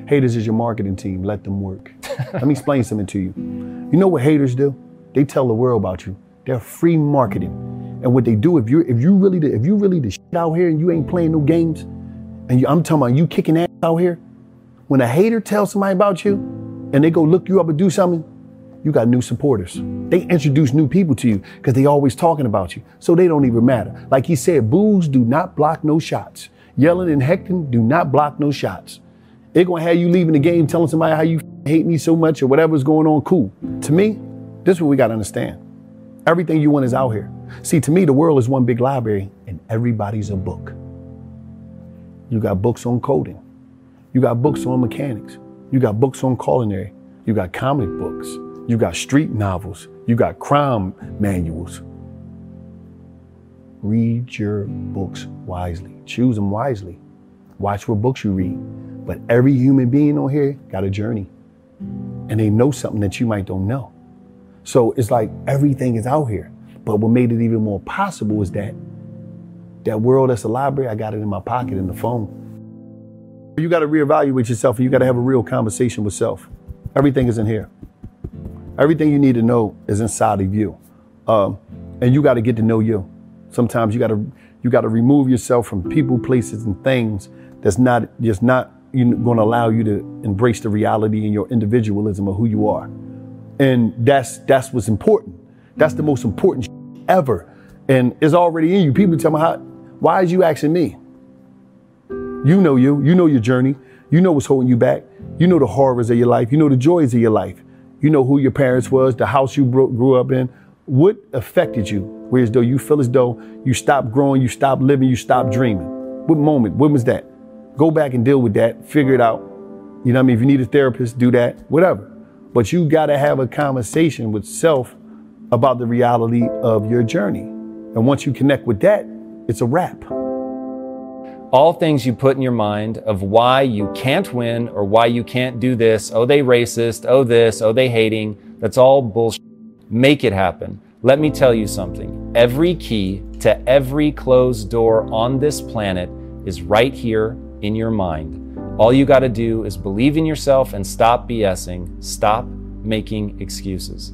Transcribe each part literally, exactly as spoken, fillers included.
Haters is your marketing team. Let them work. Let me explain something to you. You know what haters do? They tell the world about you. They're free marketing. And what they do, if you if you really the, if you really the shit out here and you ain't playing no games, and you, I'm talking about you kicking ass out here, when a hater tells somebody about you, and they go look you up and do something, you got new supporters. They introduce new people to you because they always talking about you. So they don't even matter. Like he said, boos do not block no shots. Yelling and hecting do not block no shots. They're gonna have you leaving the game telling somebody how you hate me so much or whatever's going on, cool. To me, this is what we gotta understand. Everything you want is out here. See, to me, the world is one big library and everybody's a book. You got books on coding. You got books on mechanics. You got books on culinary. You got comic books. You got street novels. You got crime manuals. Read your books wisely. Choose them wisely. Watch what books you read. But every human being on here got a journey. And they know something that you might don't know. So it's like everything is out here. But what made it even more possible is that that world that's a library, I got it in my pocket in the phone. You got to reevaluate yourself and you got to have a real conversation with self. Everything is in here. Everything you need to know is inside of you. Um, and you got to get to know you. Sometimes you got to you got to remove yourself from people, places, and things that's not just not you know, going to allow you to embrace the reality and your individualism of who you are. And that's that's what's important. That's the most important sh- ever. And it's already in you. People tell me, how, why is you asking me? You know you. You know your journey. You know what's holding you back. You know the horrors of your life. You know the joys of your life. You know who your parents was, the house you bro- grew up in. What affected you? Whereas though you feel as though you stopped growing, you stopped living, you stopped dreaming. What moment? When was that? Go back and deal with that. Figure it out. You know what I mean? If you need a therapist, do that. Whatever. But you got to have a conversation with self about the reality of your journey. And once you connect with that, it's a wrap. All things you put in your mind of why you can't win or why you can't do this. Oh, they racist. Oh, this. Oh, they hating. That's all bullshit. Make it happen. Let me tell you something. Every key to every closed door on this planet is right here in your mind. All you got to do is believe in yourself and stop BSing. Stop making excuses.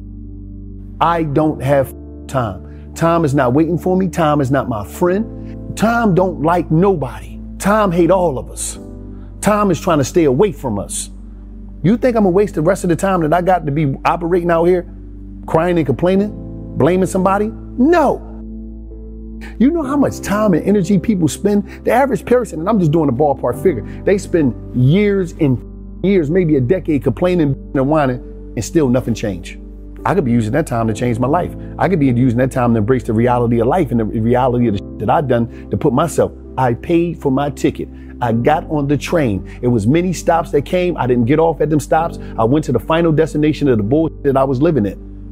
I don't have time. Time is not waiting for me. Time is not my friend. Time don't like nobody. Time hate all of us. Time is trying to stay away from us. You think I'm gonna waste the rest of the time that I got to be operating out here, crying and complaining, blaming somebody? No. You know how much time and energy people spend? The average person, and I'm just doing a ballpark figure, they spend years and years, maybe a decade complaining and whining, and still nothing changed. I could be using that time to change my life. I could be using that time to embrace the reality of life and the reality of the shit that I've done to put myself. I paid for my ticket. I got on the train. It was many stops that came. I didn't get off at them stops. I went to the final destination of the bullshit that I was living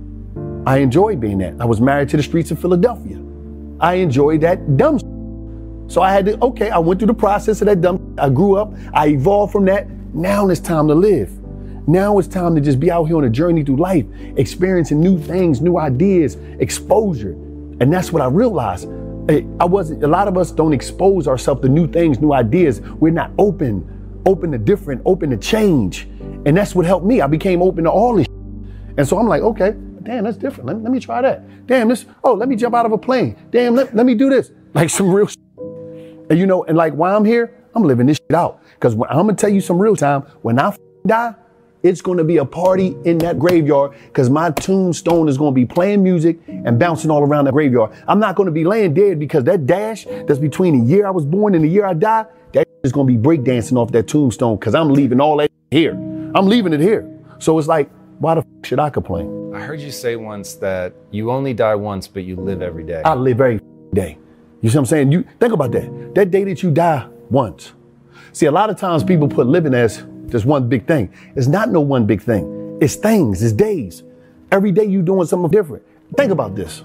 in. I enjoyed being that. I was married to the streets of Philadelphia. I enjoyed that dumb shit. So I had to, okay, I went through the process of that dumb shit. I grew up. I evolved from that. Now it's time to live. Now it's time to just be out here on a journey through life, experiencing new things, new ideas, exposure. And that's what I realized. I wasn't, a lot of us don't expose ourselves to new things, new ideas. We're not open, open to different, open to change. And that's what helped me. I became open to all this shit. And so I'm like, okay, damn, that's different. Let, let me try that. Damn, this, oh, let me jump out of a plane. Damn, let, let me do this. Like some real shit. And you know, and like while I'm here, I'm living this shit out. Because I'm going to tell you some real time, when I die, it's going to be a party in that graveyard because my tombstone is going to be playing music and bouncing all around the graveyard. I'm not going to be laying dead because that dash that's between the year I was born and the year I die, that is going to be breakdancing off that tombstone because I'm leaving all that here. I'm leaving it here. So it's like, why the f- should I complain? I heard you say once that you only die once, but you live every day. I live every day. You see what I'm saying? You think about that. That day that you die once. See, a lot of times people put living as just one big thing. It's not no one big thing. It's things, it's days. Every day you doing something different. Think about this.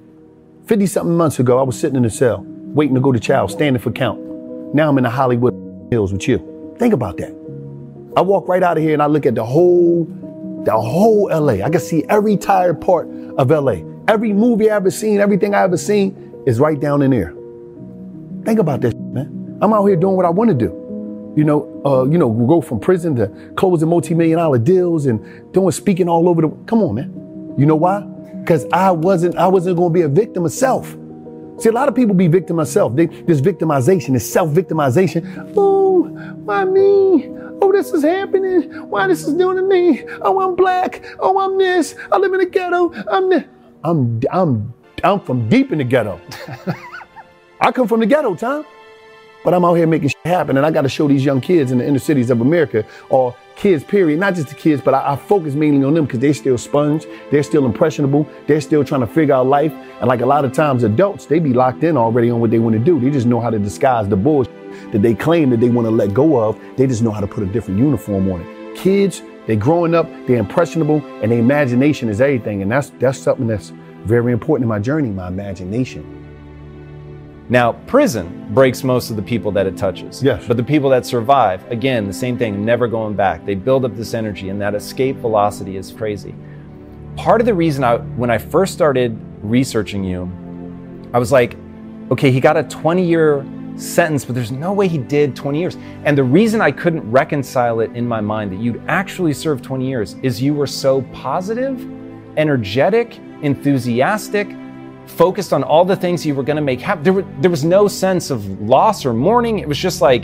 fifty something months ago, I was sitting in a cell, waiting to go to trial, standing for count. Now I'm in the Hollywood Hills with you. Think about that. I walk right out of here and I look at the whole, the whole L A. I can see every tired part of L A. Every movie I ever seen, everything I ever seen is right down in there. Think about this, man. I'm out here doing what I want to do. You know, uh, you know, go from prison to closing multi-million dollar deals and doing speaking all over the. Come on, man. You know why? Because I wasn't, I wasn't going to be a victim of self. See, a lot of people be victim of self. They, this victimization, this self-victimization. Oh, why me? Oh, this is happening. Why this is doing to me? Oh, I'm black. Oh, I'm this. I live in the ghetto. I'm this. I'm, I'm, I'm from deep in the ghetto. I come from the ghetto, Tom. But I'm out here making shit happen, and I got to show these young kids in the inner cities of America, or kids, period, not just the kids, but I, I focus mainly on them because they're still sponge, they're still impressionable, they're still trying to figure out life. And like a lot of times adults, they be locked in already on what they want to do. They just know how to disguise the bullshit that they claim that they want to let go of. They just know how to put a different uniform on it. Kids, they're growing up, they're impressionable, and their imagination is everything. And that's that's something that's very important in my journey, my imagination. Now, prison breaks most of the people that it touches. Yes. But the people that survive, again, the same thing, never going back. They build up this energy, and that escape velocity is crazy. Part of the reason I, when I first started researching you, I was like, okay, he got a twenty year sentence, but there's no way he did twenty years. And the reason I couldn't reconcile it in my mind that you'd actually served twenty years is you were so positive, energetic, enthusiastic, focused on all the things you were going to make happen. There, were, there was no sense of loss or mourning. It was just like,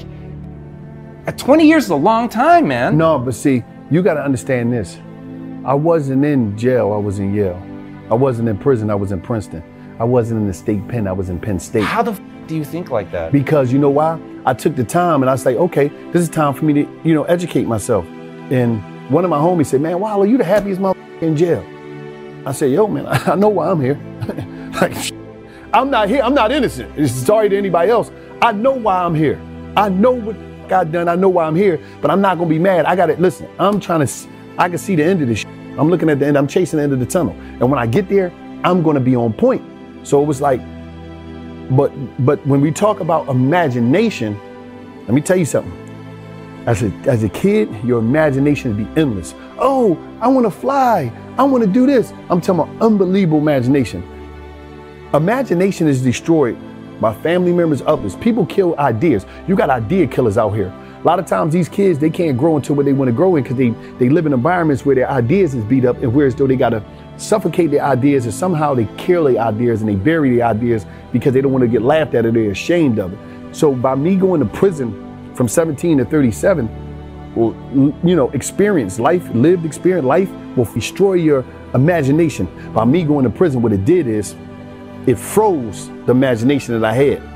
twenty years is a long time, man. No, but see, you got to understand this. I wasn't in jail, I was in Yale. I wasn't in prison, I was in Princeton. I wasn't in the state pen, I was in Penn State. How the f- do you think like that? Because you know why? I took the time and I was like, okay, this is time for me to, you know, educate myself. And one of my homies said, man, wow, are you the happiest motherfucker in jail? I said, yo, man, I know why I'm here. Like, I'm not here. I'm not innocent. It's sorry to anybody else. I know why I'm here. I know what God done. I know why I'm here, but I'm not going to be mad. I got to listen. I'm trying to, I can see the end of this shit. I'm looking at the end. I'm chasing the end of the tunnel. And when I get there, I'm going to be on point. So it was like, but, but when we talk about imagination, let me tell you something. As a, as a kid, your imagination would be endless. Oh, I want to fly. I want to do this. I'm talking about unbelievable imagination. Imagination is destroyed by family members, others. People kill ideas. You got idea killers out here. A lot of times these kids, they can't grow into what they want to grow in because they, they live in environments where their ideas is beat up, and whereas though they got to suffocate their ideas, and somehow they kill their ideas and they bury their ideas because they don't want to get laughed at or they're ashamed of it. So by me going to prison from seventeen to thirty-seven, will, you know, experience life, lived experience, life will destroy your imagination. By me going to prison, what it did is, it froze the imagination that I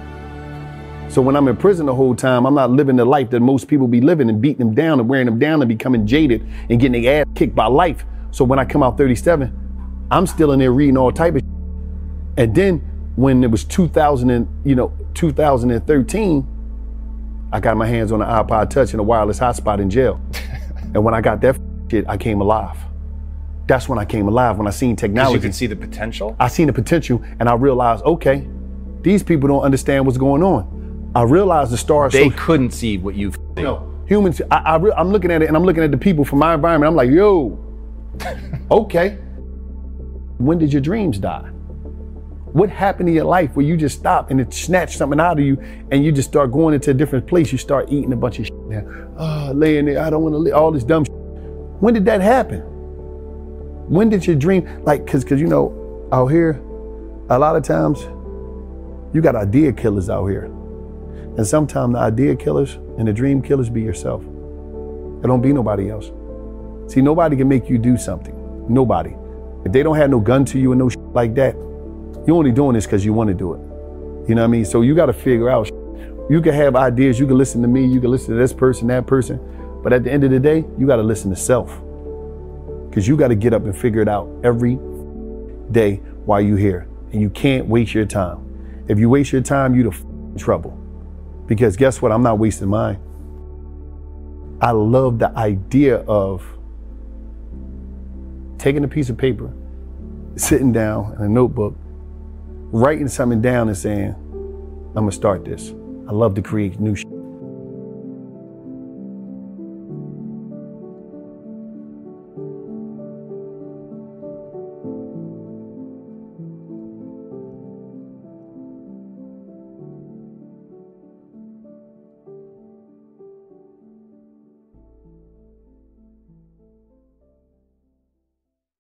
had. So when I'm in prison the whole time, I'm not living the life that most people be living and beating them down and wearing them down and becoming jaded and getting their ass kicked by life. So when I come out thirty-seven, I'm still in there reading all type of shit. And then when it was two thousand and, you know, two thousand thirteen, I got my hands on an iPod Touch and a wireless hotspot in jail. And when I got that shit, I came alive. That's when I came alive, when I seen technology. You can see the potential? I seen the potential, and I realized, okay, these people don't understand what's going on. I realized the stars. They so, couldn't see what you see. No, humans, I, I re, I'm looking at it, and I'm looking at the people from my environment. I'm like, yo, okay. When did your dreams die? What happened in your life where you just stopped and it snatched something out of you and you just start going into a different place? You start eating a bunch of shit now. Oh, laying there, I don't want to live, all this dumb shit. When did that happen? When did your dream, like, cause, cause you know, out here, a lot of times, you got idea killers out here. And sometimes the idea killers and the dream killers be yourself. It don't be nobody else. See, nobody can make you do something. Nobody. If they don't have no gun to you and no shit like that, you're only doing this because you want to do it. You know what I mean? So you got to figure out, you can have ideas, you can listen to me, you can listen to this person, that person, but at the end of the day, you got to listen to self. Because you got to get up and figure it out every day while you're here. And you can't waste your time. If you waste your time, you're in trouble. Because guess what? I'm not wasting mine. I love the idea of taking a piece of paper, sitting down in a notebook, writing something down and saying, I'm going to start this. I love to create new shit.